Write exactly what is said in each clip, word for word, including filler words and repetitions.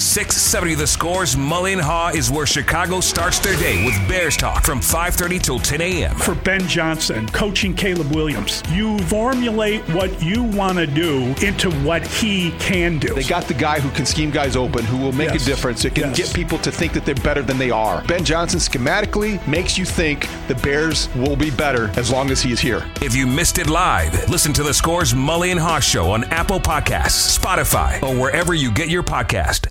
six seventy The Score's Mully and Haw is where Chicago starts their day with Bears talk from five thirty till ten a.m. For Ben Johnson, coaching Caleb Williams, you formulate what you want to do into what he can do. They got the guy who can scheme guys open, who will make yes. a difference. It can yes. get people to think that they're better than they are. Ben Johnson schematically makes you think the Bears will be better as long as he is here. If you missed it live, listen to The Score's Mully and Haw Show on Apple Podcasts, Spotify, or wherever you get your podcast.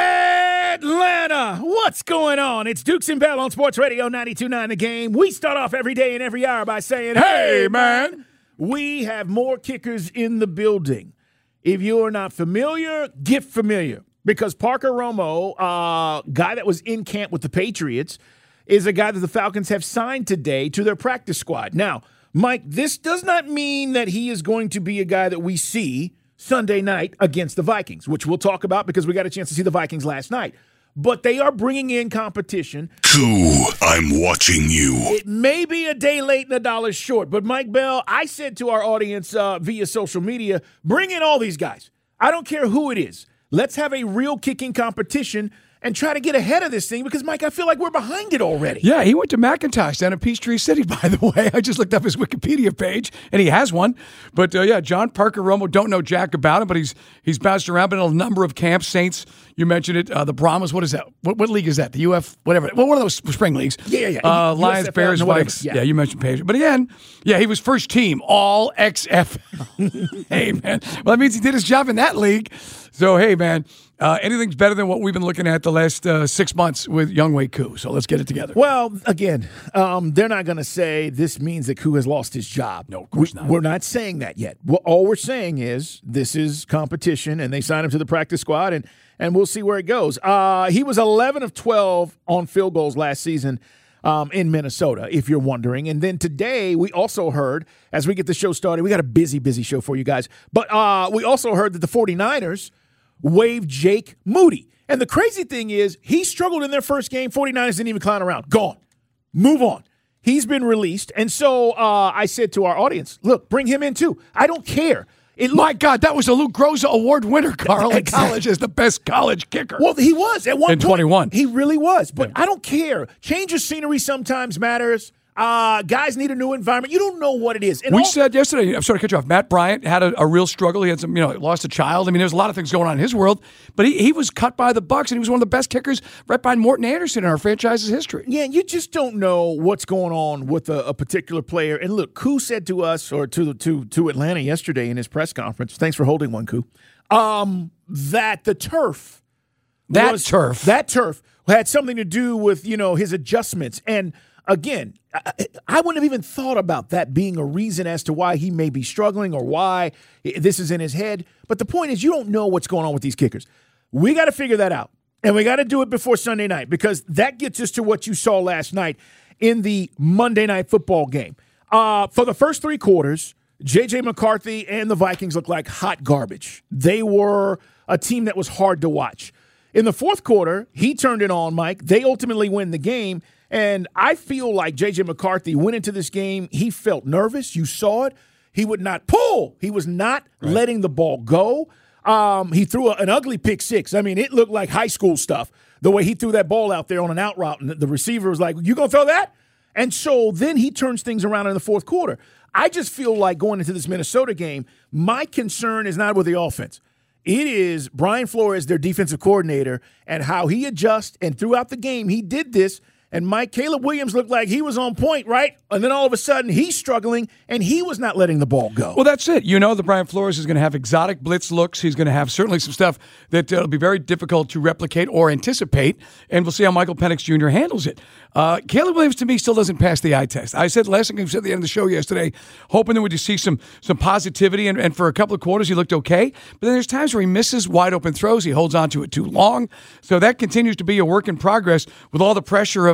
Atlanta, what's going on? It's Dukes and Bell on Sports Radio ninety-two point nine The Game. We start off every day and every hour by saying, hey, man, we have more kickers in the building. If you are not familiar, get familiar. Because Parker Romo, uh, guy that was in camp with the Patriots, is a guy that the Falcons have signed today to their practice squad. Now, Mike, this does not mean that he is going to be a guy that we see Sunday night against the Vikings, which we'll talk about because we got a chance to see the Vikings last night. But they are bringing in competition. Cool, I'm watching you. It may be a day late and a dollar short, but Mike Bell, I said to our audience uh, via social media, bring in all these guys. I don't care who it is. Let's have a real kicking competition and try to get ahead of this thing because, Mike, I feel like we're behind it already. Yeah, he went to McIntosh down in Peachtree City, by the way. I just looked up his Wikipedia page, and he has one. But, uh, yeah, John Parker Romo, don't know jack about him, but he's he's bounced around, been in a number of camps. Saints, you mentioned it. Uh, the Brahmas, what is that? What, what league is that? The U F, whatever. Well, one of those spring leagues. Yeah, yeah, yeah. Uh, Lions, U S F L, Bears, Vikes. Yeah. yeah, you mentioned Patriots. But, again, yeah, he was first team, all X F L. Hey, man. Well, that means he did his job in that league. So, hey, man. Uh, anything's better than what we've been looking at the last uh, six months with Younghoe Koo. So let's get it together. Well, again, um, they're not going to say this means that Koo has lost his job. No, of course we, not. We're not saying that yet. Well, all we're saying is this is competition, and they signed him to the practice squad, and and we'll see where it goes. Uh, he was eleven of twelve on field goals last season um, in Minnesota, if you're wondering. And then today we also heard, as we get the show started, we got a busy, busy show for you guys. But uh, we also heard that the 49ers waived Jake Moody. And the crazy thing is, he struggled in their first game. 49ers didn't even clown around. Gone. Move on. He's been released. And so uh, I said to our audience, look, bring him in too. I don't care. It My God, that was a Luke Groza Award winner, Carl, in college as the best college kicker. Well, he was at one in point. twenty-one. He really was. But yeah. I don't care. Change of scenery sometimes matters. Uh, guys need a new environment. You don't know what it is. And we all- said yesterday, I'm sorry to cut you off, Matt Bryant had a, a real struggle. He had some, you know, lost a child. I mean, there's a lot of things going on in his world. But he, he was cut by the Bucs, and he was one of the best kickers right behind Morton Anderson in our franchise's history. Yeah, you just don't know what's going on with a, a particular player. And look, Koo said to us, or to, to, to Atlanta yesterday in his press conference, thanks for holding one, Koo, um, that the turf. That was, turf. That turf had something to do with, you know, his adjustments. And again, I, I wouldn't have even thought about that being a reason as to why he may be struggling or why this is in his head. But the point is, you don't know what's going on with these kickers. We got to figure that out. And we got to do it before Sunday night because that gets us to what you saw last night in the Monday Night Football game. Uh, for the first three quarters, J J. McCarthy and the Vikings looked like hot garbage. They were a team that was hard to watch. In the fourth quarter, he turned it on, Mike. They ultimately win the game. And I feel like J J. McCarthy went into this game. He felt nervous. You saw it. He would not pull. He was not right. letting the ball go. Um, he threw a, an ugly pick six. I mean, it looked like high school stuff, the way he threw that ball out there on an out route. And the receiver was like, you going to throw that? And so then he turns things around in the fourth quarter. I just feel like going into this Minnesota game, my concern is not with the offense. It is Brian Flores, their defensive coordinator, and how he adjusts. And throughout the game, he did this. And Mike, Caleb Williams looked like he was on point, right? And then all of a sudden, he's struggling, and he was not letting the ball go. Well, that's it. You know that Brian Flores is going to have exotic blitz looks. He's going to have certainly some stuff that uh, will be very difficult to replicate or anticipate, and we'll see how Michael Penix Junior handles it. Uh, Caleb Williams, to me, still doesn't pass the eye test. I said last thing I said at the end of the show yesterday, hoping that we just see some some positivity, and, and for a couple of quarters, he looked okay. But then there's times where he misses wide open throws. He holds on to it too long. So that continues to be a work in progress with all the pressure of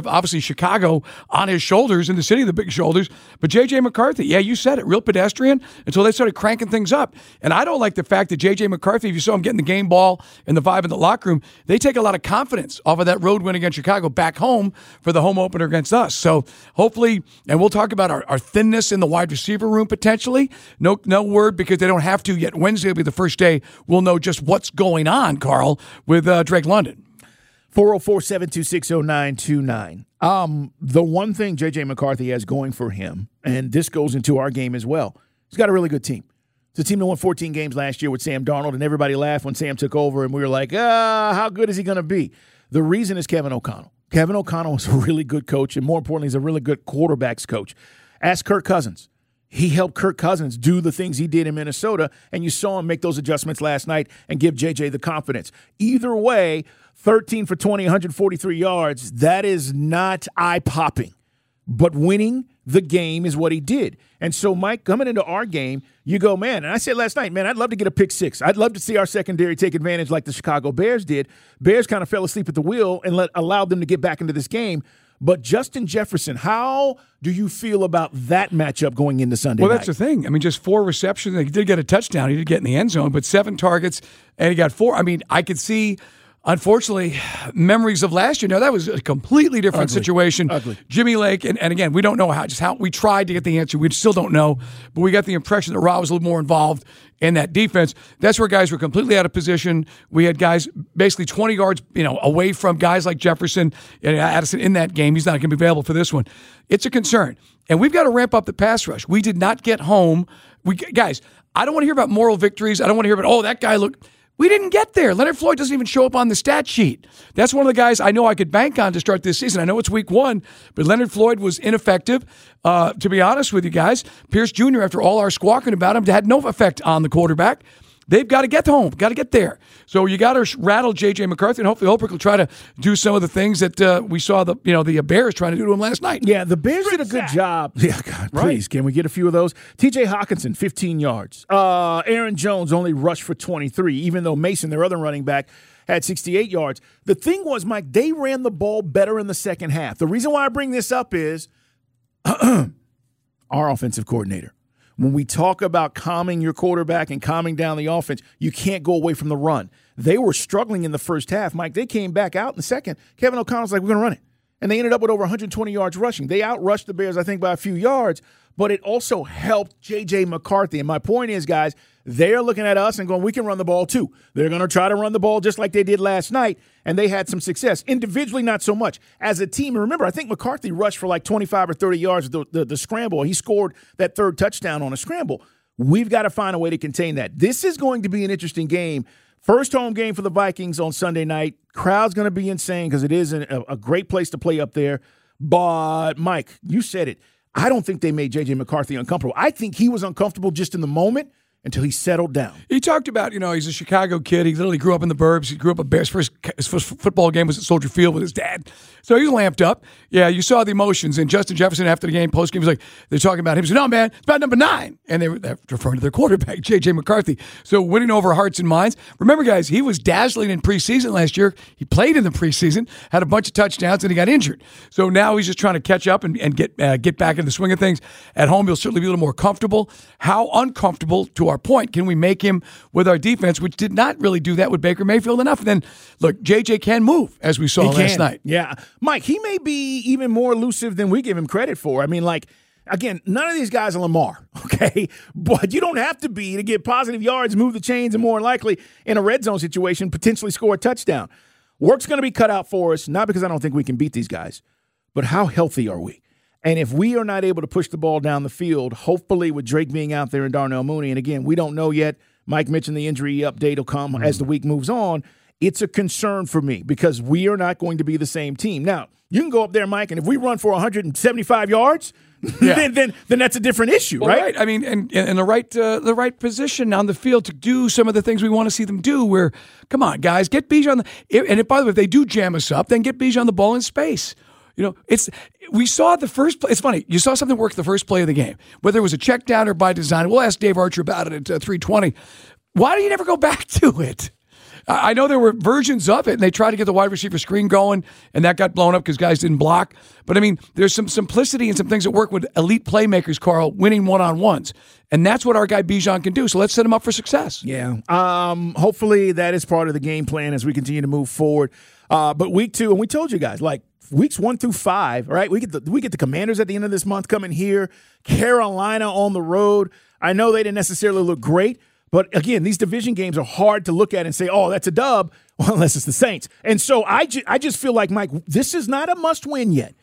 of, obviously, Chicago on his shoulders, in the city of the big shoulders. But J J. McCarthy, yeah, you said it, real pedestrian until they started cranking things up. And I don't like the fact that J J. McCarthy, if you saw him getting the game ball and the vibe in the locker room, they take a lot of confidence off of that road win against Chicago back home for the home opener against us. So hopefully, and we'll talk about our, our thinness in the wide receiver room potentially. No, no word because they don't have to yet. Wednesday will be the first day we'll know just what's going on, Carl, with uh, Drake London. four oh four, seven two six, oh nine two nine. Um, the one thing J J. McCarthy has going for him, and this goes into our game as well, he's got a really good team. It's a team that won fourteen games last year with Sam Darnold, and everybody laughed when Sam took over, and we were like, ah, how good is he going to be? The reason is Kevin O'Connell. Kevin O'Connell is a really good coach, and more importantly, he's a really good quarterbacks coach. Ask Kirk Cousins. He helped Kirk Cousins do the things he did in Minnesota, and you saw him make those adjustments last night and give J J the confidence. Either way, thirteen for twenty, one hundred forty-three yards, that is not eye-popping. But winning the game is what he did. And so, Mike, coming into our game, you go, man, and I said last night, man, I'd love to get a pick six. I'd love to see our secondary take advantage like the Chicago Bears did. Bears kind of fell asleep at the wheel and let allowed them to get back into this game. But Justin Jefferson, how do you feel about that matchup going into Sunday well, night? Well, that's the thing. I mean, just four receptions. He did get a touchdown. He did get in the end zone, but seven targets, and he got four. I mean, I could see, unfortunately, memories of last year. Now, that was a completely different Ugly. situation. Ugly. Jimmy Lake, and, and again, we don't know how, just how, we tried to get the answer. We still don't know, but we got the impression that Rob was a little more involved in that defense. That's where guys were completely out of position. We had guys basically twenty yards, you know, away from guys like Jefferson and Addison in that game. He's not going to be available for this one. It's a concern. And we've got to ramp up the pass rush. We did not get home. We Guys, I don't want to hear about moral victories. I don't want to hear about, oh, that guy looked... We didn't get there. Leonard Floyd doesn't even show up on the stat sheet. That's one of the guys I know I could bank on to start this season. I know it's week one, but Leonard Floyd was ineffective. Uh, to be honest with you guys, Pierce Junior, after all our squawking about him, had no effect on the quarterback. They've got to get home, got to get there. So you got to rattle J J. McCarthy, and hopefully Holbrook will try to do some of the things that uh, we saw the you know the Bears trying to do to him last night. Yeah, the Bears did a good job. Yeah, God, please, right. Can we get a few of those? T J. Hawkinson, fifteen yards. Uh, Aaron Jones only rushed for twenty-three, even though Mason, their other running back, had sixty-eight yards. The thing was, Mike, they ran the ball better in the second half. The reason why I bring this up is our offensive coordinator. When we talk about calming your quarterback and calming down the offense, you can't go away from the run. They were struggling in the first half, Mike. They came back out in the second. Kevin O'Connell's like, we're going to run it. And they ended up with over one hundred twenty yards rushing. They outrushed the Bears, I think, by a few yards, but it also helped J J. McCarthy. And my point is, guys, they're looking at us and going, we can run the ball too. They're going to try to run the ball just like they did last night, and they had some success. Individually, not so much. As a team, and remember, I think McCarthy rushed for like twenty-five or thirty yards with the, the, the scramble. He scored that third touchdown on a scramble. We've got to find a way to contain that. This is going to be an interesting game. First home game for the Vikings on Sunday night. Crowd's going to be insane because it is a, a great place to play up there. But, Mike, you said it. I don't think they made J J. McCarthy uncomfortable. I think he was uncomfortable just in the moment until he settled down. He talked about, you know, he's a Chicago kid. He literally grew up in the burbs. He grew up at Bears. First, his first football game was at Soldier Field with his dad. So he's lamped up. Yeah, you saw the emotions. And Justin Jefferson, after the game, post-game, was like, they're talking about him. He said, no, man, it's about number nine. And they were referring to their quarterback, J J. McCarthy. So winning over hearts and minds. Remember, guys, he was dazzling in preseason last year. He played in the preseason, had a bunch of touchdowns, and he got injured. So now he's just trying to catch up and, and get uh, get back in the swing of things. At home, he'll certainly be a little more comfortable. How uncomfortable, to our point, can we make him with our defense, which did not really do that with Baker Mayfield enough? And then, look, J J can move, as we saw he last can. night. Yeah. Mike, he may be even more elusive than we give him credit for. I mean, like, again, none of these guys are Lamar, okay? But you don't have to be to get positive yards, move the chains, and more likely in a red zone situation, potentially score a touchdown. Work's going to be cut out for us, not because I don't think we can beat these guys, but how healthy are we? And if we are not able to push the ball down the field, hopefully with Drake being out there and Darnell Mooney, and again, we don't know yet. Mike mentioned the injury update will come mm. as the week moves on. It's a concern for me because we are not going to be the same team. Now, you can go up there, Mike, and if we run for one hundred seventy-five yards, yeah. then, then then that's a different issue, well, right? right? I mean, and in the right uh, the right position on the field to do some of the things we want to see them do. Where, come on, guys, get Bijan on the. And if, by the way, if they do jam us up, then get Bijan on the ball in space. You know, it's we saw the first play. It's funny. You saw something work the first play of the game, whether it was a check down or by design. We'll ask Dave Archer about it at uh, three twenty. Why do you never go back to it? I know there were versions of it, and they tried to get the wide receiver screen going, and that got blown up because guys didn't block. But, I mean, there's some simplicity and some things that work with elite playmakers, Carl, winning one-on-ones. And that's what our guy Bijan can do. So let's set him up for success. Yeah. Um, hopefully that is part of the game plan as we continue to move forward. Uh, but week two, and we told you guys, like, weeks one through five, right? We get the we get the Commanders at the end of this month coming here. Carolina on the road. I know they didn't necessarily look great, but again, these division games are hard to look at and say, "Oh, that's a dub," well, unless it's the Saints. And so I ju- I just feel like, Mike, this is not a must-win yet,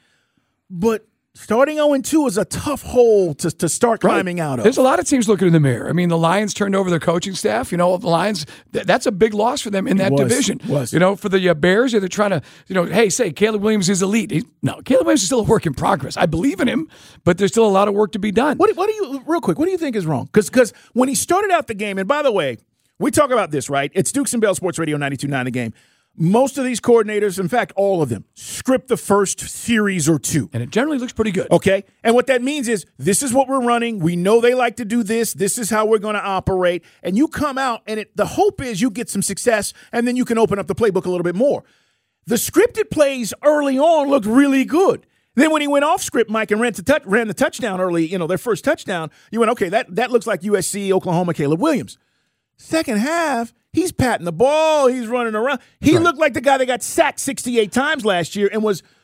but starting oh and two is a tough hole to, to start climbing right. out of. There's a lot of teams looking in the mirror. I mean, the Lions turned over their coaching staff. You know, the Lions, th- that's a big loss for them in that was, division. Was. You know, for the uh, Bears, they're trying to, you know, hey, say, Caleb Williams is elite. He, no, Caleb Williams is still a work in progress. I believe in him, but there's still a lot of work to be done. What, what do you, real quick, what do you think is wrong? Because when he started out the game, and by the way, we talk about this, right? It's Dukes and Bell Sports Radio ninety-two point nine The Game. Most of these coordinators, in fact, all of them, script the first series or two. And it generally looks pretty good. Okay? And what that means is this is what we're running. We know they like to do this. This is how we're going to operate. And you come out, and it, the hope is you get some success, and then you can open up the playbook a little bit more. The scripted plays early on looked really good. Then when he went off script, Mike, and ran, to touch, ran the touchdown early, you know, their first touchdown, you went, okay, that, that looks like U S C, Oklahoma, Caleb Williams. Second half, he's patting the ball. He's running around. He right. looked like the guy that got sacked sixty-eight times last year and was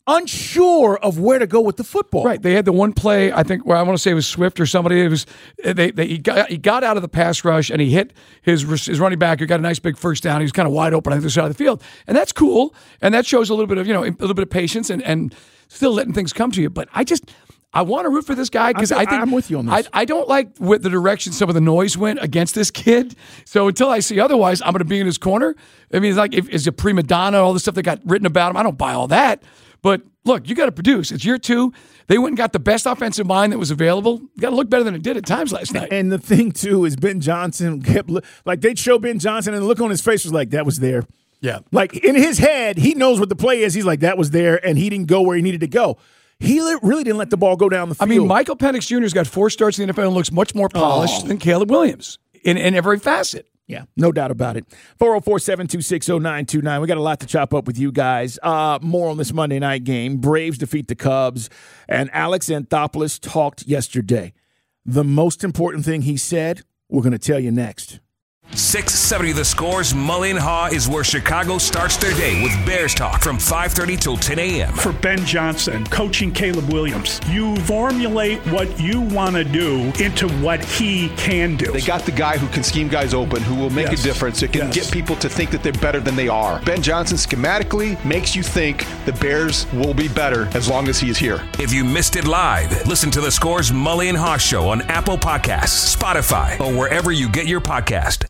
unsure of where to go with the football. Right. They had the one play, I think, where I want to say it was Swift or somebody. It was they, they he got he got out of the pass rush and he hit his his running back who got a nice big first down. He was kind of wide open on the other side of the field, and that's cool. And that shows a little bit of you know a little bit of patience and and still letting things come to you. But I just. I want to root for this guy because I think I'm with you on this. I, I don't like with the direction some of the noise went against this kid. So until I see otherwise, I'm going to be in his corner. I mean, it's like if is a prima donna, all the stuff that got written about him. I don't buy all that. But look, you got to produce. It's year two. They went and got the best offensive line that was available. You got to look better than it did at times last night. And the thing too is Ben Johnson kept like they'd show Ben Johnson and the look on his face was like that was there. Yeah, like in his head, he knows what the play is. He's like that was there, and he didn't go where he needed to go. He really didn't let the ball go down the field. I mean, Michael Penix Junior's got four starts in the N F L and looks much more polished oh. than Caleb Williams in, in every facet. Yeah, no doubt about it. four oh four, seven two six, oh nine two nine. We got a lot to chop up with you guys. Uh, more on this Monday night game. Braves defeat the Cubs. And Alex Anthopoulos talked yesterday. The most important thing he said, we're going to tell you next. six seventy The Score's Mully and Haw is where Chicago starts their day with Bears talk from five thirty till ten a.m. For Ben Johnson, coaching Caleb Williams, you formulate what you want to do into what he can do. They got the guy who can scheme guys open, who will make yes. a difference. It can yes. get people to think that they're better than they are. Ben Johnson schematically makes you think the Bears will be better as long as he is here. If you missed it live, listen to The Score's Mully and Haw Show on Apple Podcasts, Spotify, or wherever you get your podcast.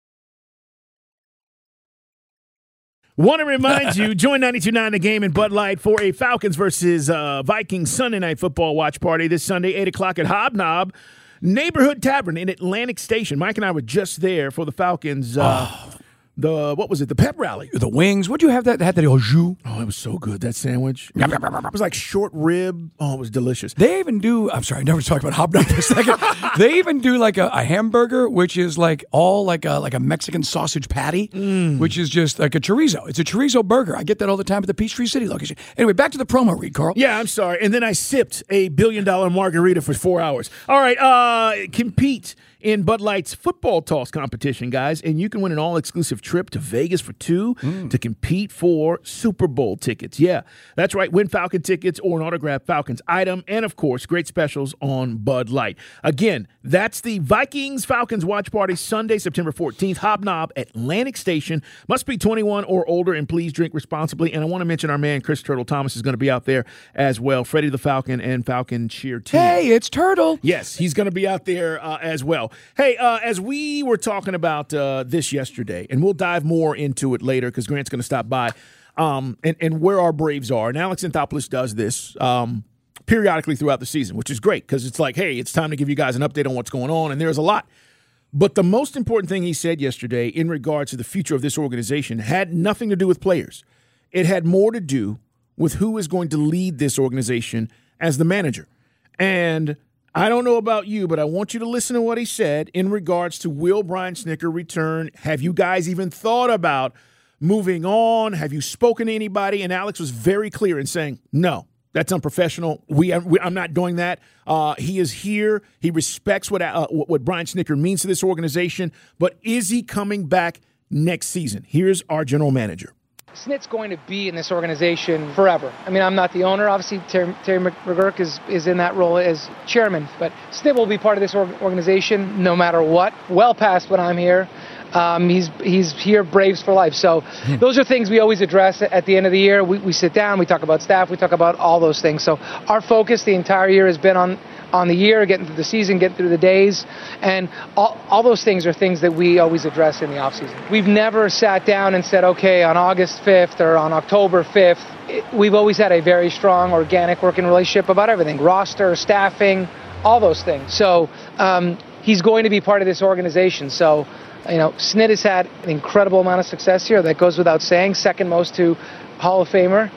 Want to remind you, join ninety-two point nine The Game and Bud Light for a Falcons versus uh, Vikings Sunday Night Football watch party this Sunday, eight o'clock at Hobnob Neighborhood Tavern in Atlantic Station. Mike and I were just there for the Falcons. Uh, oh. The what was it? The pep rally. The wings. What do you have that had that au jus? Oh, it was so good. That sandwich. It was, it was like short rib. Oh, it was delicious. They even do. I'm sorry, I never talked about Hobnob for a second. They even do like a, a hamburger, which is like all like a like a Mexican sausage patty, mm. which is just like a chorizo. It's a chorizo burger. I get that all the time at the Peachtree City location. Anyway, back to the promo read, Carl. Yeah, I'm sorry. And then I sipped a billion dollar margarita for four hours. All right, uh, compete in Bud Light's football toss competition, guys, and you can win an all-exclusive trip to Vegas for two mm. to compete for Super Bowl tickets. Yeah, that's right. Win Falcon tickets or an autographed Falcons item, and, of course, great specials on Bud Light. Again, that's the Vikings-Falcons watch party Sunday, September fourteenth, Hobnob, Atlantic Station. Must be twenty-one or older, and please drink responsibly. And I want to mention our man, Chris Turtle Thomas, is going to be out there as well. Freddie the Falcon and Falcon cheer team. Hey, it's Turtle. Yes, he's going to be out there uh, as well. Hey, uh, as we were talking about uh, this yesterday, and we'll dive more into it later because Grant's going to stop by, um, and, and where our Braves are. And Alex Anthopoulos does this um, periodically throughout the season, which is great because it's like, hey, it's time to give you guys an update on what's going on, and there's a lot. But the most important thing he said yesterday in regards to the future of this organization had nothing to do with players. It had more to do with who is going to lead this organization as the manager. And I don't know about you, but I want you to listen to what he said in regards to will Brian Snitker return? Have you guys even thought about moving on? Have you spoken to anybody? And Alex was very clear in saying, no, that's unprofessional. We, we I'm not doing that. Uh, he is here. He respects what, uh, what Brian Snitker means to this organization. But is he coming back next season? Here's our general manager. Snit's going to be in this organization forever. I mean, I'm not the owner. Obviously, Terry, Terry McGuirk is, is in that role as chairman. But Snit will be part of this organization no matter what, well past when I'm here. Um, he's he's here, Braves for life. So those are things we always address at the end of the year. We, we sit down, we talk about staff, we talk about all those things. So our focus the entire year has been on on the year, getting through the season, getting through the days. And all, all those things are things that we always address in the offseason. We've never sat down and said, okay, on August fifth or on October fifth, it, we've always had a very strong, organic working relationship about everything, roster, staffing, all those things. So um, he's going to be part of this organization. So, you know, Snit has had an incredible amount of success here. That goes without saying, second most to Hall of Famer.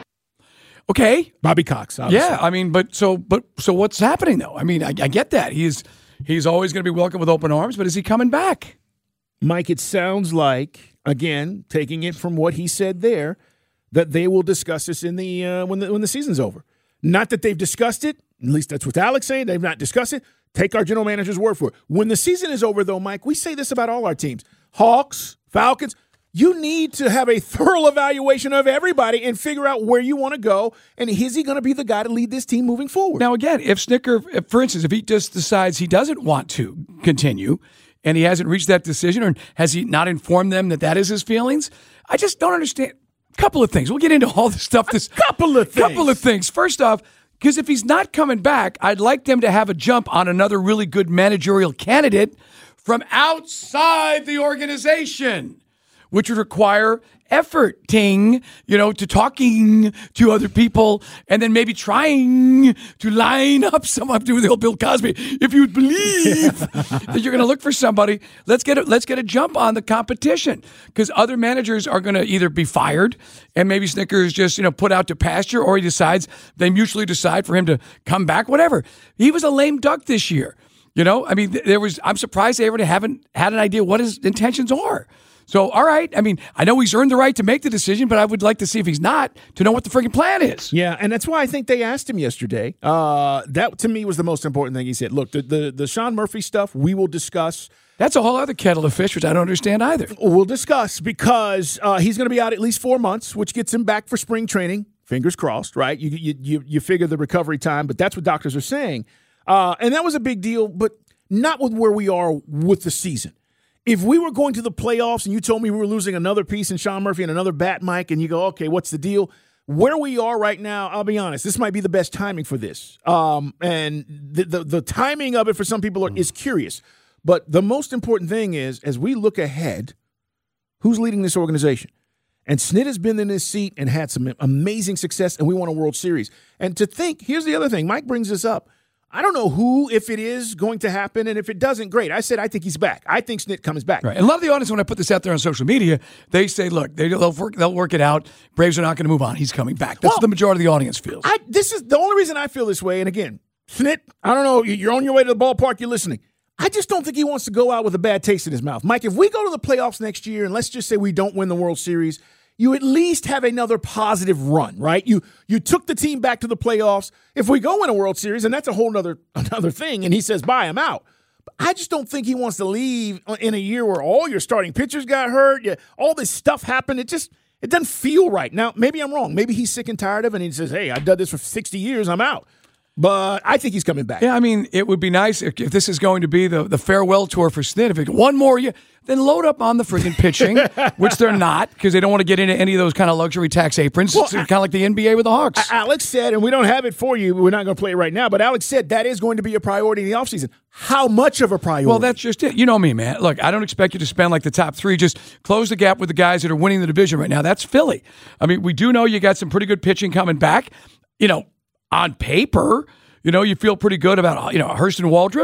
Okay, Bobby Cox. Obviously. Yeah, I mean, but so, but so, what's happening though? I mean, I, I get that he's he's always going to be welcome with open arms, but is he coming back? Mike, it sounds like, again, taking it from what he said there, that they will discuss this in the uh, when the when the season's over. Not that they've discussed it. At least that's what Alex saying. They've not discussed it. Take our general manager's word for it. When the season is over, though, Mike, we say this about all our teams: Hawks, Falcons. You need to have a thorough evaluation of everybody and figure out where you want to go. And is he going to be the guy to lead this team moving forward? Now, again, if Snitker, if, for instance, if he just decides he doesn't want to continue and he hasn't reached that decision, or has he not informed them that that is his feelings, I just don't understand. A couple of things. We'll get into all this stuff. This a couple of things. Couple of things. First off, because if he's not coming back, I'd like them to have a jump on another really good managerial candidate from outside the organization, which would require efforting, you know, to talking to other people and then maybe trying to line up someone, do the old Bill Cosby. If you would believe that you're going to look for somebody, let's get a, let's get a jump on the competition, because other managers are going to either be fired and maybe Snitker is just, you know, put out to pasture, or he decides, they mutually decide for him to come back, whatever. He was a lame duck this year. You know, I mean, there was, I'm surprised they ever haven't had an idea what his intentions are. So, all right. I mean, I know he's earned the right to make the decision, but I would like to see if he's not, to know what the freaking plan is. Yeah, and that's why I think they asked him yesterday. Uh, that, to me, was the most important thing he said. Look, the, the, the Sean Murphy stuff, we will discuss. That's a whole other kettle of fish, which I don't understand either. We'll discuss, because uh, he's going to be out at least four months, which gets him back for spring training. Fingers crossed, right? You, you, you, you figure the recovery time, but that's what doctors are saying. Uh, and that was a big deal, but not with where we are with the season. If we were going to the playoffs and you told me we were losing another piece in Sean Murphy and another bat, Mike, and you go, okay, what's the deal? Where we are right now, I'll be honest, this might be the best timing for this. Um, and the, the the timing of it for some people are, is curious. But the most important thing is, as we look ahead, who's leading this organization? And Snit has been in his seat and had some amazing success, and we won a World Series. And to think, here's the other thing, Mike brings this up. I don't know who, if it is going to happen, and if it doesn't, great. I said I think he's back. I think Snit comes back. Right. And a lot of the audience, when I put this out there on social media, they say, look, they, they'll, work, they'll work it out. Braves are not going to move on. He's coming back. That's well, what the majority of the audience feels. I, this is the only reason I feel this way. And again, Snit, I don't know, you're on your way to the ballpark, you're listening. I just don't think he wants to go out with a bad taste in his mouth. Mike, if we go to the playoffs next year, and let's just say we don't win the World Series, you at least have another positive run, right? You you took the team back to the playoffs. If we go win a World Series, and that's a whole other another thing, and he says, bye, I'm out. But I just don't think he wants to leave in a year where all your starting pitchers got hurt, you, all this stuff happened. It just it doesn't feel right. Now, maybe I'm wrong. Maybe he's sick and tired of it, and he says, hey, I've done this for sixty years, I'm out. But I think he's coming back. Yeah, I mean, it would be nice if, if this is going to be the, the farewell tour for Snit. If it, one more year, then load up on the friggin' pitching, which they're not, because they don't want to get into any of those kind of luxury tax aprons. Well, it's kind of like the N B A with the Hawks. Alex said, and we don't have it for you, we're not going to play it right now, but Alex said that is going to be a priority in the offseason. How much of a priority? Well, that's just it. You know me, man. Look, I don't expect you to spend like the top three. Just close the gap with the guys that are winning the division right now. That's Philly. I mean, we do know you got some pretty good pitching coming back. You know, on paper, you know, you feel pretty good about, you know, Hurston Waldrop.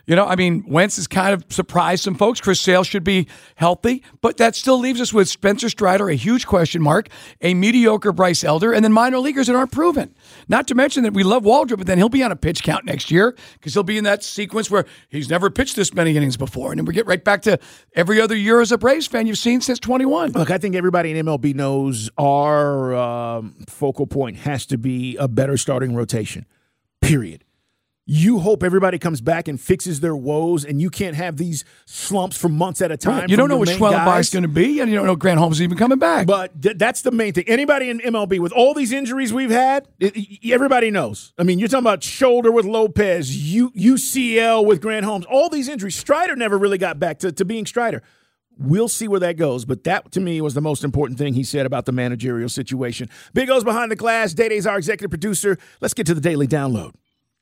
You know, I mean, Wentz has kind of surprised some folks. Chris Sale should be healthy, but that still leaves us with Spencer Strider, a huge question mark, a mediocre Bryce Elder, and then minor leaguers that aren't proven. Not to mention that we love Waldrop, but then he'll be on a pitch count next year because he'll be in that sequence where he's never pitched this many innings before. And then we get right back to every other year as a Braves fan you've seen since twenty-one. Look, I think everybody in M L B knows our um, focal point has to be a better starting rotation, period. You hope everybody comes back and fixes their woes, and you can't have these slumps for months at a time. Right. You don't know what Schwellenbach is going to be, and you don't know Grant Holmes is even coming back. But th- that's the main thing. Anybody in M L B, with all these injuries we've had, it, it, everybody knows. I mean, you're talking about shoulder with Lopez, U- U C L with Grant Holmes, all these injuries. Strider never really got back to, to being Strider. We'll see where that goes, but that, to me, was the most important thing he said about the managerial situation. Big O's Behind the Glass. Day Day's our executive producer. Let's get to the Daily Download.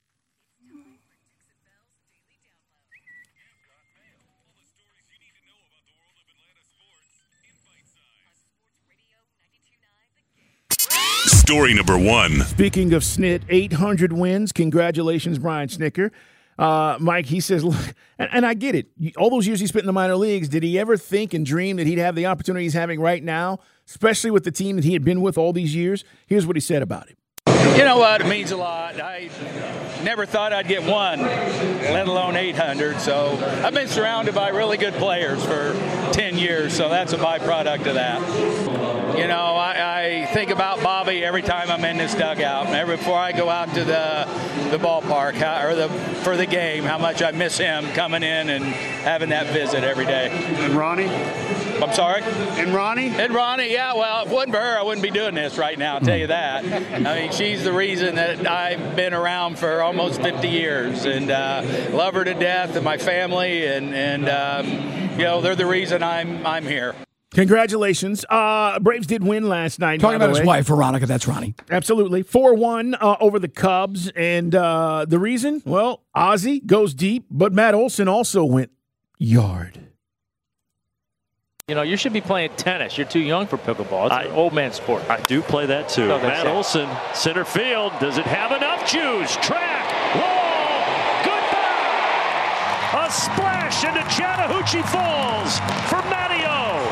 Story number one. Speaking of Snit, eight hundred wins. Congratulations, Brian Snitker. Uh, Mike, he says, look, and, and I get it. All those years he spent in the minor leagues, did he ever think and dream that he'd have the opportunity he's having right now, especially with the team that he had been with all these years? Here's what he said about it. You know what? It means a lot. I never thought I'd get one, let alone eight hundred. So I've been surrounded by really good players for ten years, so that's a byproduct of that. You know, I, I think about Bobby every time I'm in this dugout. Every before I go out to the the ballpark how, or the for the game, how much I miss him coming in and having that visit every day. And Ronnie? I'm sorry? And Ronnie? And Ronnie, yeah, well, if it wasn't for her, I wouldn't be doing this right now, I'll tell you that. I mean, she's the reason that I've been around for almost fifty years, and uh, love her to death, and my family, and, and um, you know, they're the reason I'm I'm here. Congratulations. Uh, Braves did win last night. Talking about his wife, Veronica, that's Ronnie. Absolutely. four one uh, over the Cubs, and uh, the reason? Well, Ozzie goes deep, but Matt Olson also went yard. You know, you should be playing tennis. You're too young for pickleball. It's I, an old man sport. I do play that, too. No, Matt Olson, center field. Does it have enough juice? Track. Wall. Goodbye. A splash into Chattahoochee Falls for Matty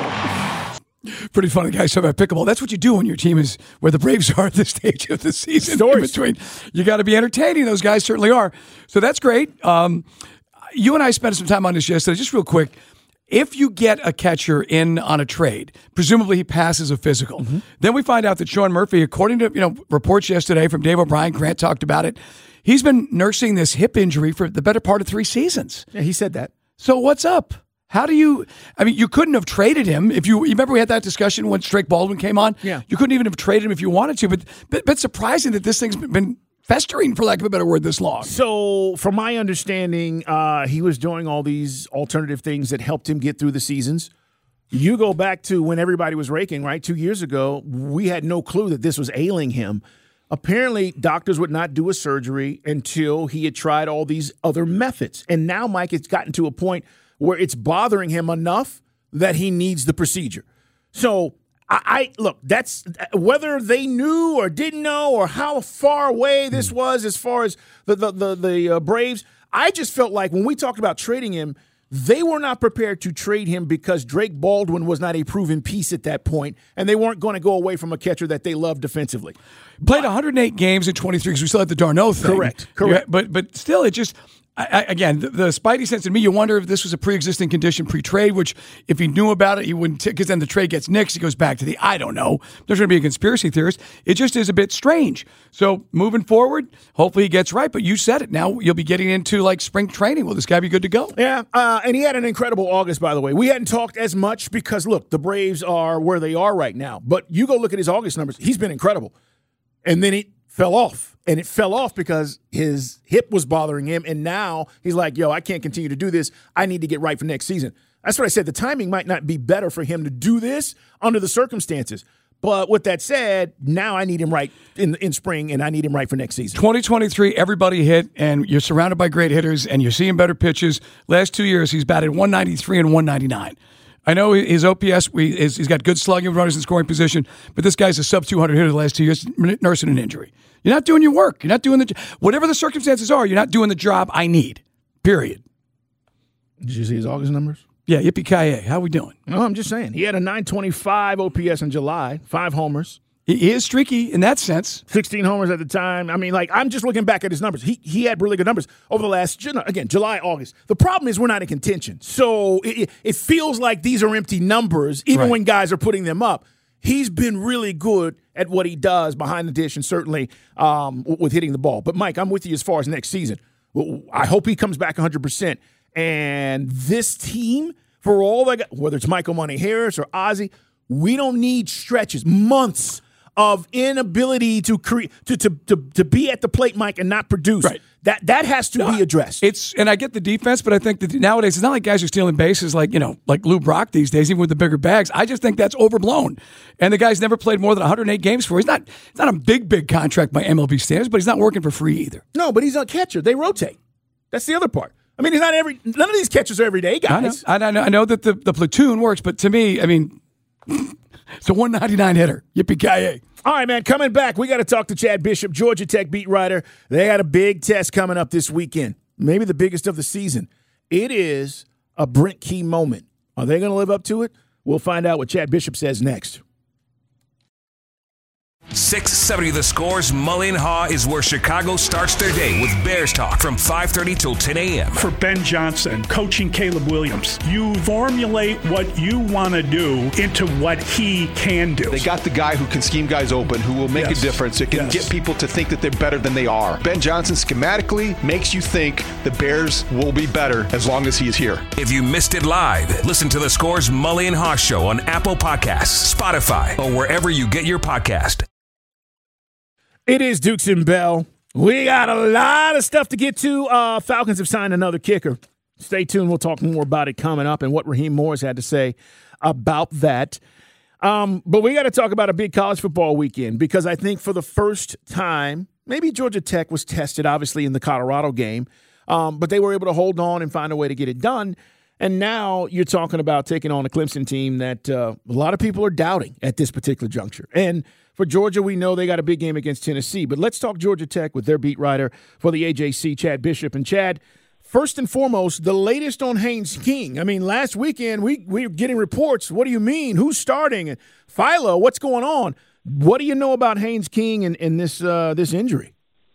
O. Pretty funny, guys, talking about pickleball. That's what you do when your team is where the Braves are at this stage of the season. Stories. In between. You got to be entertaining. Those guys certainly are. So that's great. Um, you and I spent some time on this yesterday. Just real quick. If you get a catcher in on a trade, presumably he passes a physical. Mm-hmm. Then we find out that Sean Murphy, according to you know reports yesterday from Dave O'Brien, Grant talked about it, he's been nursing this hip injury for the better part of three seasons. Yeah, he said that. So what's up? How do you – I mean, you couldn't have traded him. If you, you remember we had that discussion when Drake Baldwin came on? Yeah. You couldn't even have traded him if you wanted to. But but, but surprising that this thing's been – festering, for lack of a better word, this long. So, from my understanding, uh, he was doing all these alternative things that helped him get through the seasons. You go back to when everybody was raking, right? Two years ago, we had no clue that this was ailing him. Apparently, doctors would not do a surgery until he had tried all these other methods. And now, Mike, it's gotten to a point where it's bothering him enough that he needs the procedure. So, I, I look, that's whether they knew or didn't know or how far away this was as far as the the the, the uh, Braves. I just felt like when we talked about trading him, they were not prepared to trade him because Drake Baldwin was not a proven piece at that point, and they weren't going to go away from a catcher that they love defensively. Played one hundred eight games in twenty-three because we still had the Darno thing. Correct, correct. Yeah, but but still, it just. I, I, again, the, the spidey sense in me, you wonder if this was a pre-existing condition pre-trade, which if he knew about it, he wouldn't, because then the trade gets nixed, he goes back to the, I don't know. There's going to be a conspiracy theorist. It just is a bit strange. So moving forward, hopefully he gets right, but you said it. Now you'll be getting into like spring training. Will this guy be good to go? Yeah, uh, and he had an incredible August, by the way. We hadn't talked as much because, look, the Braves are where they are right now. But you go look at his August numbers. He's been incredible. And then he fell off. And it fell off because his hip was bothering him. And now he's like, yo, I can't continue to do this. I need to get right for next season. That's what I said. The timing might not be better for him to do this under the circumstances. But with that said, now I need him right in in spring, and I need him right for next season. twenty twenty-three, everybody hit, and you're surrounded by great hitters, and you're seeing better pitches. Last two years, he's batted one ninety-three and one ninety-nine. I know his O P S, we, is, he's got good slugging, runners in scoring position, but this guy's a sub two hundred hitter the last two years, nursing an injury. You're not doing your work. You're not doing the – whatever the circumstances are, you're not doing the job I need, period. Did you see his August numbers? Yeah, yippee-ki-yay. How we doing? No, I'm just saying. He had a nine twenty-five O P S in July, five homers. He is streaky in that sense. sixteen homers at the time. I mean, like, I'm just looking back at his numbers. He he had really good numbers over the last, again, July, August. The problem is we're not in contention. So it, it feels like these are empty numbers, even right. when guys are putting them up. He's been really good at what he does behind the dish and certainly um, with hitting the ball. But, Mike, I'm with you as far as next season. I hope he comes back one hundred percent. And this team, for all they got, whether it's Michael Money Harris or Ozzie, we don't need stretches, months of inability to create to, to to to be at the plate, Mike, and not produce. Right. That that has to no, be addressed. It's and I get the defense, but I think that nowadays it's not like guys are stealing bases like you know like Lou Brock these days, even with the bigger bags. I just think that's overblown. And the guy's never played more than one hundred eight games for. He's not it's not a big big contract by M L B standards, but he's not working for free either. No, but he's a catcher. They rotate. That's the other part. I mean, he's not every. None of these catchers are everyday guys. I know. I know, I know that the, the platoon works, but to me, I mean, it's a one ninety-nine hitter. Yippee-ki-yay. All right, man, coming back, we got to talk to Chad Bishop, Georgia Tech beat writer. They had a big test coming up this weekend, maybe the biggest of the season. It is a Brent Key moment. Are they going to live up to it? We'll find out what Chad Bishop says next. six seventy The Score's Mully and Haw is where Chicago starts their day with Bears talk from five thirty till ten a.m. For Ben Johnson, coaching Caleb Williams, you formulate what you want to do into what he can do. They got the guy who can scheme guys open, who will make yes. a difference. It can yes. get people to think that they're better than they are. Ben Johnson schematically makes you think the Bears will be better as long as he is here. If you missed it live, listen to The Score's Mully and Haw Show on Apple Podcasts, Spotify, or wherever you get your podcast. It is Dukes and Bell. We got a lot of stuff to get to. Uh, Falcons have signed another kicker. Stay tuned. We'll talk more about it coming up and what Raheem Morris had to say about that. Um, but we got to talk about a big college football weekend because I think for the first time, maybe Georgia Tech was tested, obviously, in the Colorado game, um, but they were able to hold on and find a way to get it done. And now you're talking about taking on a Clemson team that uh, a lot of people are doubting at this particular juncture. And for Georgia, we know they got a big game against Tennessee. But let's talk Georgia Tech with their beat writer for the A J C, Chad Bishop. And, Chad, first and foremost, the latest on Haynes King. I mean, last weekend we, we were getting reports. What do you mean? Who's starting? And Philo, what's going on? What do you know about Haynes King and, and this uh, this injury?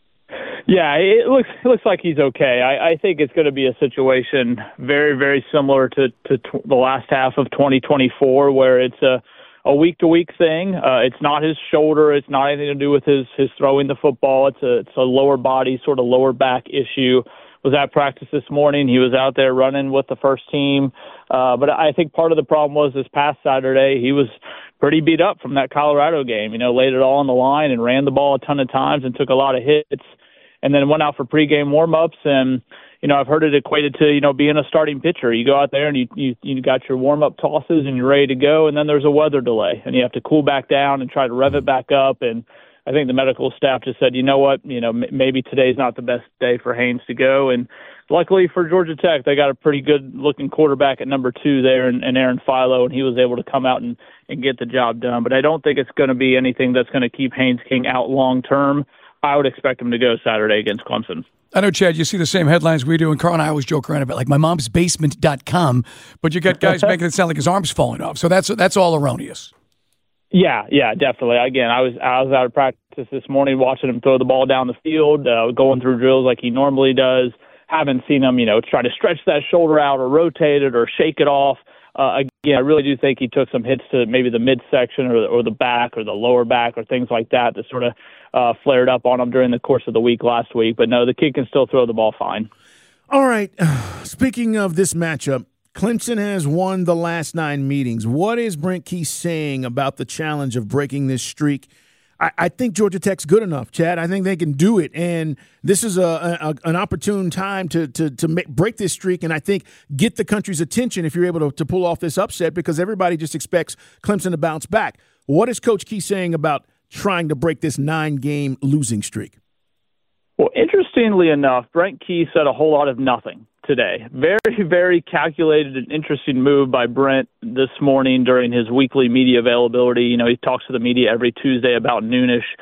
Yeah, it looks it looks like he's okay. I, I think it's going to be a situation very, very similar to, to t- the last half of twenty twenty-four where it's a, a week-to-week thing. Uh, it's not his shoulder. It's not anything to do with his, his throwing the football. It's a, it's a lower body, sort of lower back issue. Was at practice this morning. He was out there running with the first team. Uh, but I think part of the problem was this past Saturday, he was pretty beat up from that Colorado game. You know, laid it all on the line and ran the ball a ton of times and took a lot of hits. And then went out for pregame warm-ups, and, you know, I've heard it equated to, you know, being a starting pitcher. You go out there and you you, you got your warm-up tosses and you're ready to go, and then there's a weather delay, and you have to cool back down and try to rev it back up. And I think the medical staff just said, you know what, you know, m- maybe today's not the best day for Haynes to go. And luckily for Georgia Tech, they got a pretty good-looking quarterback at number two there, and, and Aaron Philo, and he was able to come out and, and get the job done. But I don't think it's going to be anything that's going to keep Haynes King out long-term. I would expect him to go Saturday against Clemson. I know, Chad, you see the same headlines we do, and Carl and I always joke around about like my mom's basement dot com, but you got guys making it sound like his arm's falling off. So that's that's all erroneous. Yeah, yeah, definitely. Again, I was I was out of practice this morning watching him throw the ball down the field, uh, going through drills like he normally does. Haven't seen him, you know, try to stretch that shoulder out or rotate it or shake it off. Uh, again, I really do think he took some hits to maybe the midsection or the, or the back or the lower back or things like that that sort of uh, flared up on him during the course of the week last week. But no, the kid can still throw the ball fine. All right. Speaking of this matchup, Clemson has won the last nine meetings. What is Brent Key saying about the challenge of breaking this streak? I, I think Georgia Tech's good enough, Chad. I think they can do it, and this is a, a an opportune time to to to make, break this streak, and I think get the country's attention if you're able to, to pull off this upset because everybody just expects Clemson to bounce back. What is Coach Key saying about trying to break this nine-game losing streak? Well, interestingly enough, Brent Key said a whole lot of nothing today. Very, very calculated and interesting move by Brent this morning during his weekly media availability. You know, he talks to the media every Tuesday about noonish.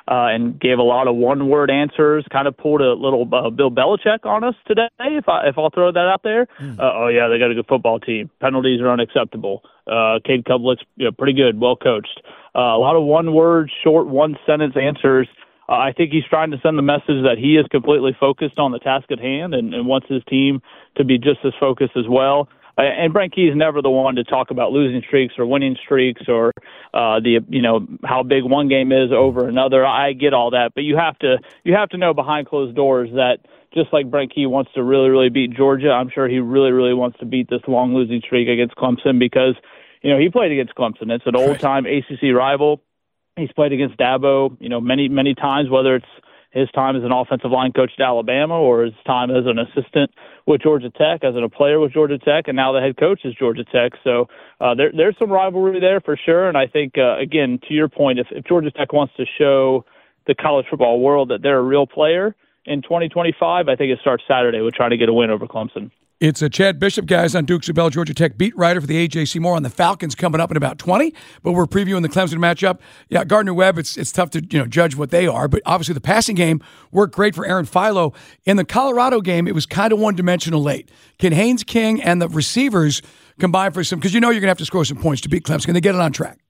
uh, and gave a lot of one-word answers, kind of pulled a little uh, Bill Belichick on us today, if, I, if I'll throw that out there. Mm. Uh, oh, yeah, they got a good football team. Penalties are unacceptable. Uh, Cade Cubelick's you know, pretty good, well-coached. Uh, a lot of one-word, short, one-sentence answers. Uh, I think he's trying to send the message that he is completely focused on the task at hand and, and wants his team to be just as focused as well. Uh, and Brent Key is never the one to talk about losing streaks or winning streaks or uh, the you know how big one game is over another. I get all that, but you have to you have to know behind closed doors that just like Brent Key wants to really really beat Georgia, I'm sure he really really wants to beat this long losing streak against Clemson because you know he played against Clemson. It's an old time A C C rival. He's played against Dabo, you know, many, many times, whether it's his time as an offensive line coach at Alabama or his time as an assistant with Georgia Tech, as a player with Georgia Tech, and now the head coach is Georgia Tech. So uh, there, there's some rivalry there for sure. And I think, uh, again, to your point, if, if Georgia Tech wants to show the college football world that they're a real player in twenty twenty-five, I think it starts Saturday with trying to get a win over Clemson. It's a Chad Bishop, guys, on Dukes of Bell, Georgia Tech beat writer for the A J C. More on the Falcons coming up in about twenty, but we're previewing the Clemson matchup. Yeah, Gardner-Webb, it's it's tough to you know judge what they are, but obviously the passing game worked great for Aaron Philo. In the Colorado game, it was kind of one-dimensional late. Can Haynes King and the receivers combine for some, because you know you're going to have to score some points to beat Clemson. Can they get it on track?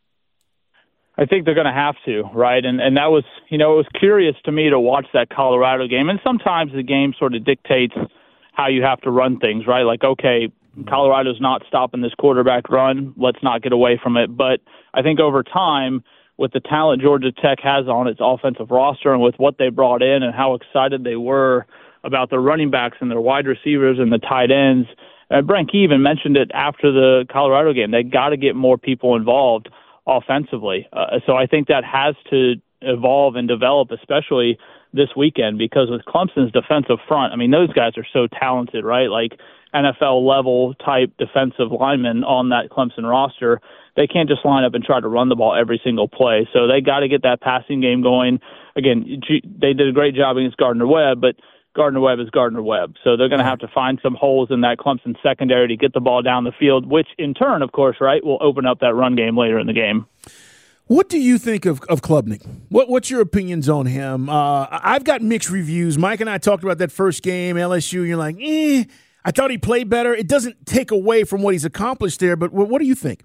I think they're going to have to, right? And and that was, you know, it was curious to me to watch that Colorado game, and sometimes the game sort of dictates how you have to run things, right? Like, okay, Colorado's not stopping this quarterback run. Let's not get away from it. But I think over time, with the talent Georgia Tech has on its offensive roster and with what they brought in and how excited they were about their running backs and their wide receivers and the tight ends, uh, Brent Key even mentioned it after the Colorado game. They got to get more people involved offensively. Uh, so I think that has to evolve and develop, especially this weekend, because with Clemson's defensive front, I mean, those guys are so talented, right? Like N F L level type defensive linemen on that Clemson roster. They can't just line up and try to run the ball every single play. So they got to get that passing game going. Again, they did a great job against Gardner-Webb, but Gardner-Webb is Gardner-Webb. So they're going to have to find some holes in that Clemson secondary to get the ball down the field, which in turn, of course, right, will open up that run game later in the game. What do you think of, of Klubnik? What What's your opinions on him? Uh, I've got mixed reviews. Mike and I talked about that first game, L S U. You're like, eh, I thought he played better. It doesn't take away from what he's accomplished there, but what, what do you think?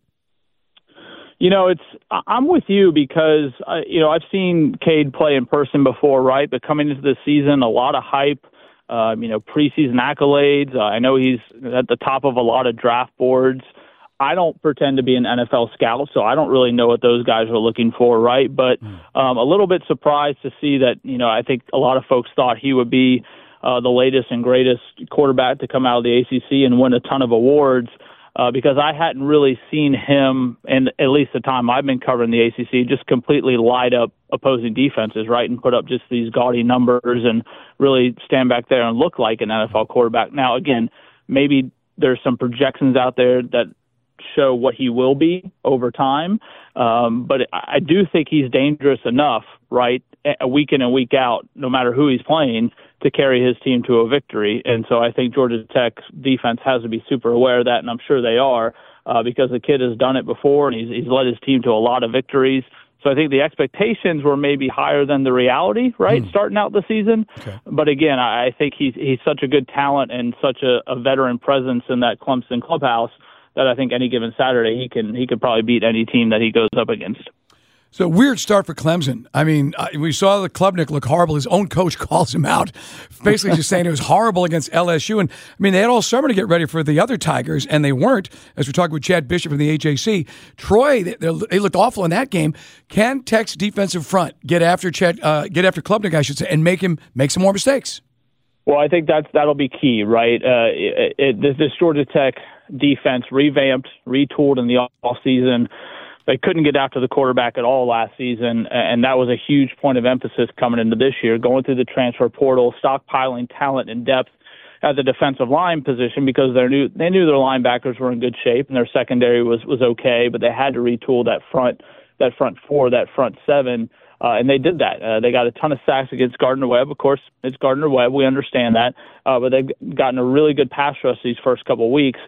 You know, it's I'm with you because, uh, you know, I've seen Cade play in person before, right? But coming into the season, a lot of hype, uh, you know, preseason accolades. Uh, I know he's at the top of a lot of draft boards. I don't pretend to be an N F L scout, so I don't really know what those guys are looking for, right? But um, a little bit surprised to see that, you know, I think a lot of folks thought he would be uh, the latest and greatest quarterback to come out of the A C C and win a ton of awards uh, because I hadn't really seen him, and at least the time I've been covering the A C C, just completely light up opposing defenses, right, and put up just these gaudy numbers and really stand back there and look like an N F L quarterback. Now, again, maybe there's some projections out there that show what he will be over time. Um, but I do think he's dangerous enough, right, a week in and week out, no matter who he's playing, to carry his team to a victory. And so I think Georgia Tech's defense has to be super aware of that, and I'm sure they are, uh, because the kid has done it before, and he's, he's led his team to a lot of victories. So I think the expectations were maybe higher than the reality, right, mm. starting out the season. Okay. But again, I think he's he's such a good talent and such a, a veteran presence in that Clemson clubhouse that I think any given Saturday he can he could probably beat any team that he goes up against. So weird start for Clemson. I mean, we saw the Klubnik look horrible. His own coach calls him out, basically just saying it was horrible against L S U. And I mean, they had all summer to get ready for the other Tigers, and they weren't. As we're talking with Chad Bishop from the A J C, Troy, they, they looked awful in that game. Can Tech's defensive front get after Chad, uh, get after Klubnik, I should say, and make him make some more mistakes? Well, I think that's that'll be key, right? Uh, it, it, this, this Georgia Tech defense revamped, retooled in the offseason. They couldn't get after the quarterback at all last season, and that was a huge point of emphasis coming into this year, going through the transfer portal, stockpiling talent and depth at the defensive line position because they knew they knew their linebackers were in good shape and their secondary was was okay, but they had to retool that front that front four, that front seven. Uh, and they did that. Uh, they got a ton of sacks against Gardner-Webb. Of course, it's Gardner-Webb. We understand that. Uh, but they've gotten a really good pass rush these first couple of weeks.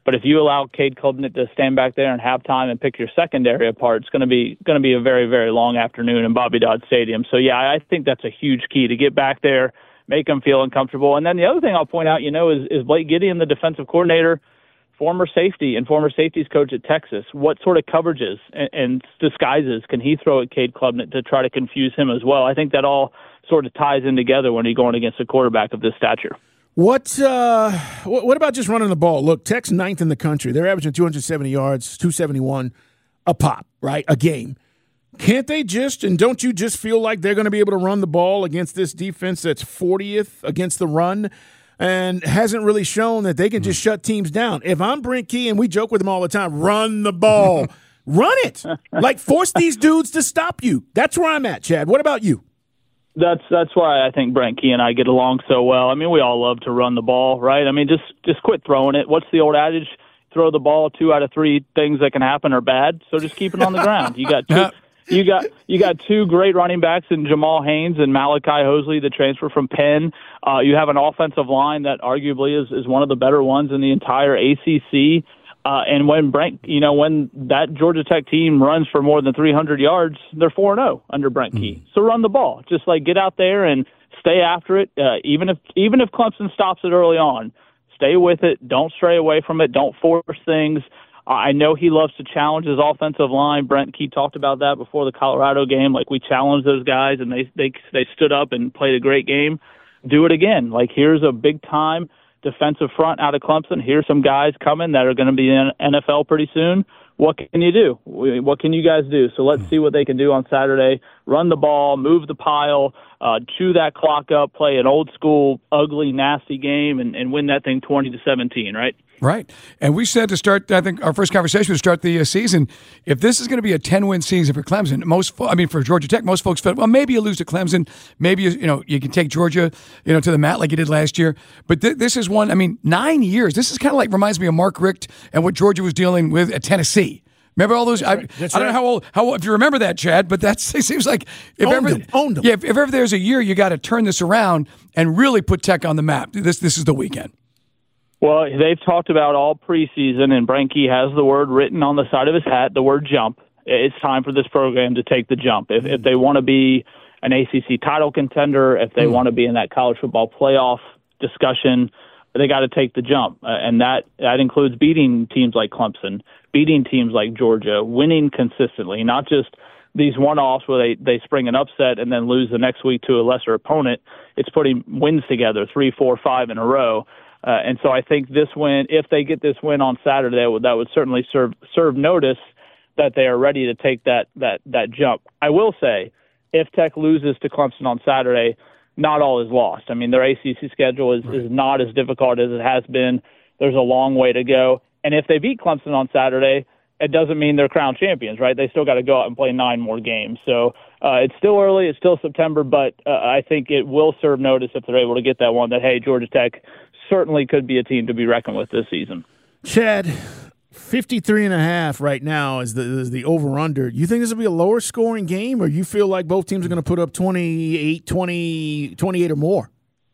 But if you allow Cade Klubnik to stand back there and have time and pick your secondary apart, it's going to be going to be a very, very long afternoon in Bobby Dodd Stadium. So, yeah, I think that's a huge key to get back there, make them feel uncomfortable. And then the other thing I'll point out, you know, is, is Blake Gideon, the defensive coordinator, former safety and former safeties coach at Texas. What sort of coverages and, and disguises can he throw at Cade Klubnik to try to confuse him as well? I think that all sort of ties in together when you're going against a quarterback of this stature. What uh, what about just running the ball? Look, Tech's ninth in the country. They're averaging two hundred seventy yards, two seventy-one a pop, right? A game. Can't they just, and don't you just feel like they're going to be able to run the ball against this defense that's fortieth against the run and hasn't really shown that they can just shut teams down? If I'm Brent Key, and we joke with him all the time, run the ball. Run it. Like, force these dudes to stop you. That's where I'm at, Chad. What about you? That's that's why I think Brent Key and I get along so well. I mean, we all love to run the ball, right? I mean, just just quit throwing it. What's the old adage? Throw the ball, two out of three things that can happen are bad. So just keep it on the ground. You got two, you got you got two great running backs in Jamal Haynes and Malachi Hosley, the transfer from Penn. Uh, you have an offensive line that arguably is, is one of the better ones in the entire A C C. Uh, and when Brent, you know, when that Georgia Tech team runs for more than three hundred yards, they're four and oh under Brent Key. So run the ball. Just like get out there and stay after it. Uh, even if even if Clemson stops it early on, stay with it. Don't stray away from it. Don't force things. Uh, I know he loves to challenge his offensive line. Brent Key talked about that before the Colorado game. Like, we challenged those guys, and they they they stood up and played a great game. Do it again. Like, here's a big time defensive front out of Clemson. Here's some guys coming that are going to be in N F L pretty soon. What can you do? What can you guys do? So let's see what they can do on Saturday. Run the ball, move the pile, uh, chew that clock up, play an old school, ugly, nasty game, and, and win that thing twenty to seventeen, right? Right. And we said to start, I think our first conversation was to start the uh, season, if this is going to be a ten-win season for Clemson, most, I mean, for Georgia Tech, most folks felt, well, maybe you lose to Clemson. Maybe, you, you know, you can take Georgia, you know, to the mat like you did last year. But th- this is one, I mean, nine years. This is kind of like, reminds me of Mark Richt and what Georgia was dealing with at Tennessee. Remember all those? That's I, right. That's I don't right. know how old, how if you remember that, Chad, but that's, it seems like if Owned ever, them, owned them. Yeah, if, if ever there's a year you got to turn this around and really put Tech on the map, this this is the weekend. Well, they've talked about all preseason, and Brent Key has the word written on the side of his hat, the word jump. It's time for this program to take the jump. If, if they want to be an A C C title contender, if they mm. want to be in that college football playoff discussion, they got to take the jump. Uh, and that, that includes beating teams like Clemson, beating teams like Georgia, winning consistently, not just these one-offs where they, they spring an upset and then lose the next week to a lesser opponent. It's putting wins together, three, four, five in a row. Uh, and so I think this win, if they get this win on Saturday, that would, that would certainly serve serve notice that they are ready to take that that that jump. I will say, if Tech loses to Clemson on Saturday, not all is lost. I mean, their A C C schedule is, right. is not as difficult as it has been. There's a long way to go. And if they beat Clemson on Saturday, it doesn't mean they're crowned champions, right? They still got to go out and play nine more games. So uh, it's still early. It's still September, but uh, I think it will serve notice if they're able to get that one that, hey, Georgia Tech certainly could be a team to be reckoned with this season. Chad, fifty-three and a half right now is the is the over-under. You think this will be a lower scoring game, or you feel like both teams are going to put up twenty-eight, twenty, twenty-eight or more?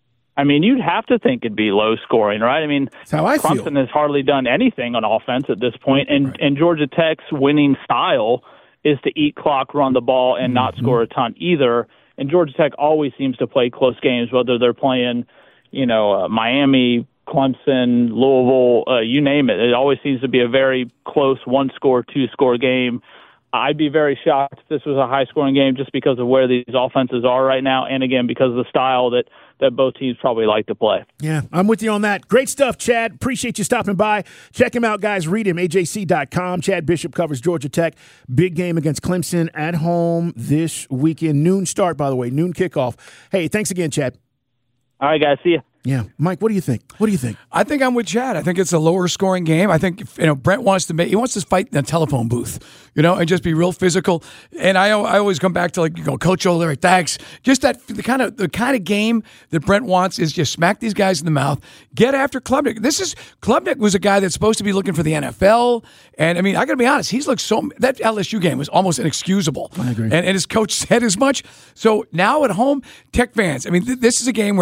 I mean, you'd have to think it'd be low scoring, right? I mean, That's how I Clemson feel. has hardly done anything on offense at this point, and, right. and Georgia Tech's winning style is to eat clock, run the ball, and mm-hmm. not score a ton either. And Georgia Tech always seems to play close games, whether they're playing, you know, uh, Miami, Clemson, Louisville, uh, you name it. It always seems to be a very close one-score, two-score game. I'd be very shocked if this was a high-scoring game just because of where these offenses are right now, and again, because of the style that, that both teams probably like to play. Yeah, I'm with you on that. Great stuff, Chad. Appreciate you stopping by. Check him out, guys. Read him, A J C dot com. Chad Bishop covers Georgia Tech. Big game against Clemson at home this weekend. Noon start, by the way, noon kickoff. Hey, thanks again, Chad. All right, guys. See you. Yeah. Mike, what do you think? What do you think? I think I'm with Chad. I think it's a lower scoring game. I think, you know, Brent wants to make, he wants to fight in a telephone booth, you know, and just be real physical. And I I always come back to, like, you know, Coach O'Leary, thanks. Just that, the kind of the kind of game that Brent wants is just smack these guys in the mouth, get after Klubnik. This is, Klubnik was a guy that's supposed to be looking for the N F L. And I mean, I got to be honest, he's looked so, that L S U game was almost inexcusable. I agree. And, and his coach said as much. So now at home, Tech fans, I mean, th- this is a game where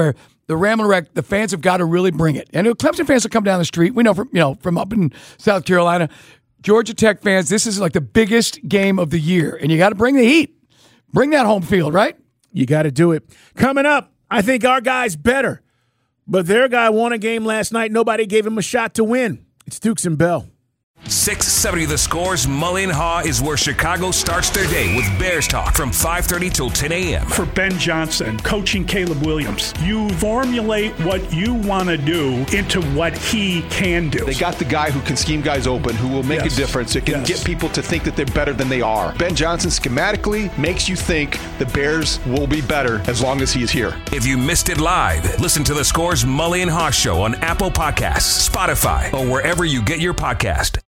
the Ramblin' Wreck, the fans have got to really bring it. And Clemson fans will come down the street. We know from you know from up in South Carolina. Georgia Tech fans, this is like the biggest game of the year, and you got to bring the heat. Bring that home field, right? You got to do it. Coming up, I think our guy's better, but their guy won a game last night. Nobody gave him a shot to win. It's Dukes and Bell. six seventy The Score's Mully and Haw is where Chicago starts their day with Bears talk from five thirty till ten a.m. For Ben Johnson, coaching Caleb Williams, you formulate what you want to do into what he can do. They got the guy who can scheme guys open, who will make yes. a difference. It can yes. get people to think that they're better than they are. Ben Johnson schematically makes you think the Bears will be better as long as he is here. If you missed it live, listen to The Score's Mully and Haw Show on Apple Podcasts, Spotify, or wherever you get your podcast.